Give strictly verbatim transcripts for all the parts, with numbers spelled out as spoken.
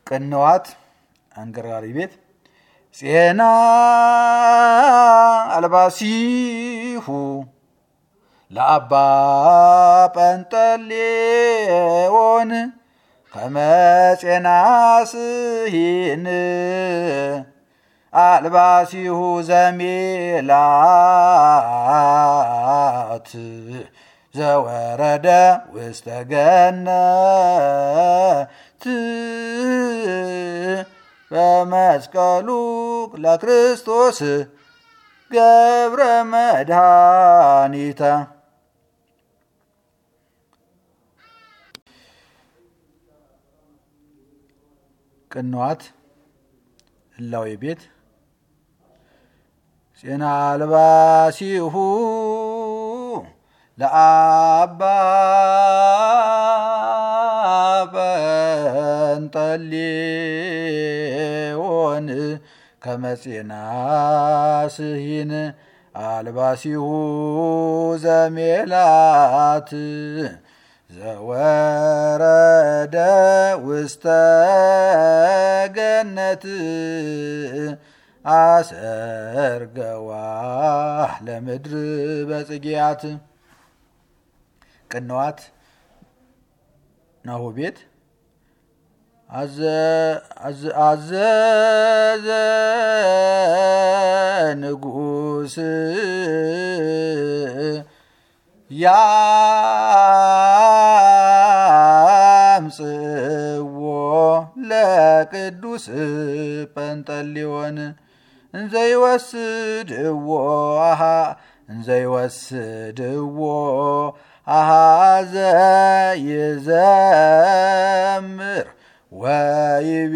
ቅንዋት አንገራሪ ቤት ጼና አልባሲሁ ለአባ ጰንጠሌዎን ከመጼና ስሂን አልባሲሁ ዘሜላት ዘወረደ ውስተ ገነት በመስቀሉ ለክርስቶስ ገብረ መድኃኒተ። ቅንዋት እላዊ ቤት ጼና አልባሲሁ ለአባ ጰንጠሌዎን ከመጼና ስሂን አልባሲሁ ዘሜላት ዘወረደ ውስተ ገነት አሰርገዋ ለምድር በጽጌያት። ቅንዋት ናሁ ቤት አዘዘ ንጉሥ ያምጽዎ ለቅዱስ ጰንጠሌዎን እንዘይወስድዎ አሃ እንዘይወስድዎ አሃዘ ይዘምር ወይቤ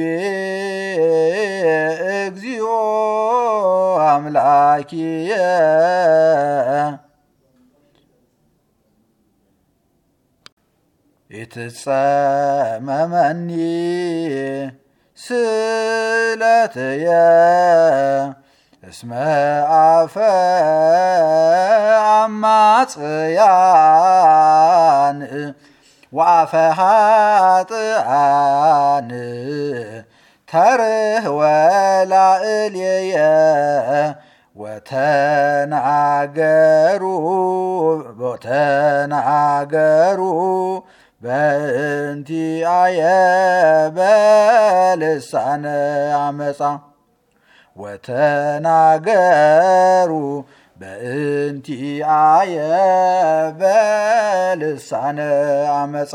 እግዚኦ አምላኪየ ኢትጸመመኒ ስእለትየ እስመ አፈ አማጽያን ወአፈ ኃጥኣን ተርህወ ላዕሌየ ወተናገሩ ወተናገሩ በእንቲአየ በልሳነ አመፃ ወተናገሩ በእንቲአየ በልሳነ አመፃ።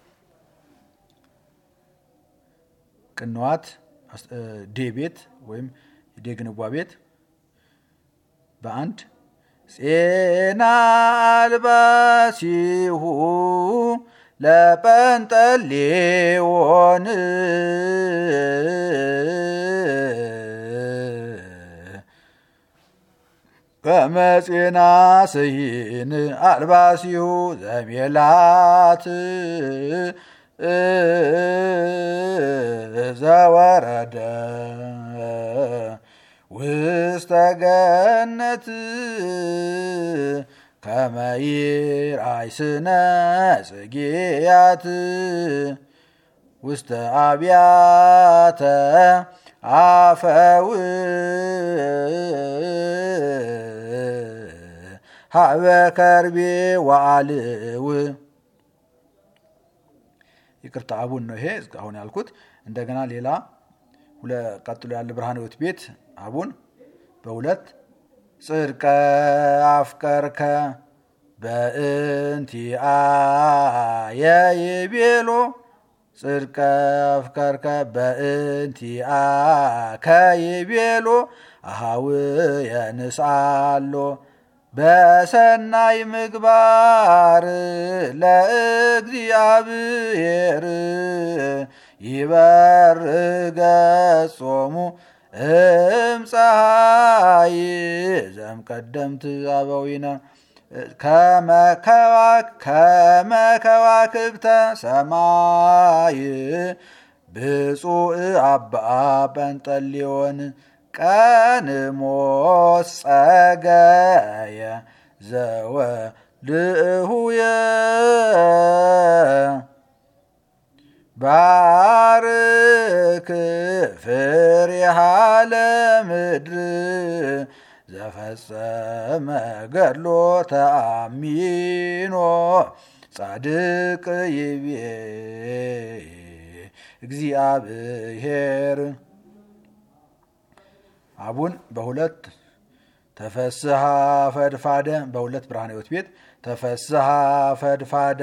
ቅንዋት ዴ ቤት ወይም ዴግንጓ ቤት በአንድ ጼና አልባሲሁ ለጰንጠሌዎን ከመጼና ስሂን አልባሲሁ ዘሜላት ዘወረደ ውስተ ገነት ከመ ይርአይስነ ጽጌያት ውስተ አብያተ አፈው ሀበ ከርቤ ወአልው። ይቅርታ አቡን ነው ይሄ አሁን ያልኩት። እንደገና ሌላ ቀጥሎ ያለ ብርሃነ ሕይወት ቤት አቡን በሁለት ጽድቀ አፍቀርከ በእንቲአየ ይቤሎ ጽድቀ አፍቀርከ በእንቲአከ ይቤሎ አሃውየ ንስአሎ በሰናይ ምግባር ለእግዚአብሔር ይበርግ ገጾሙ እምፀሐይ ዘእምቀደምት አበዊነ ከመ ከዋክብተ ሰማይ ብፁዕ አባ ጰንጠሌዎን ቀንሞስ ጸገየ ዘወልሁየ ባርክ ፍሬሃ ለምድር ዘፈጸመ ገድሎ ተአሚኖ ጻድቅ ይቤ እግዚአብሔር። አቡን በሁለት ተፈስሃ ፈድፋደ በሁለት ብርሃነ ሕይወት ቤት ተፈስሃ ፈድፋደ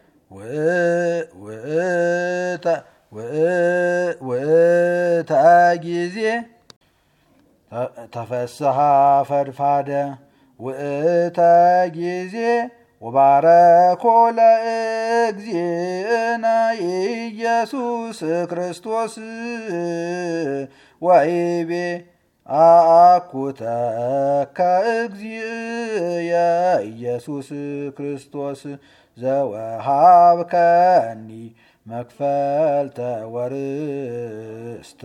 ውእተ ጊዜ ተፈስሃ ፈድፋደ ውእተ ጊዜ ወባረኮ ለእግዚእነ ኢየሱስ ክርስቶስ ወይቤ አኩተከ እግዚእየ ኢየሱስ ክርስቶስ ዘወሃብከኒ መክፈልተ ወርስተ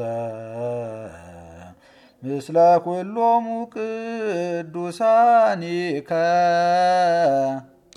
ምስለ ኩሎሙ ቅዱሳኒከ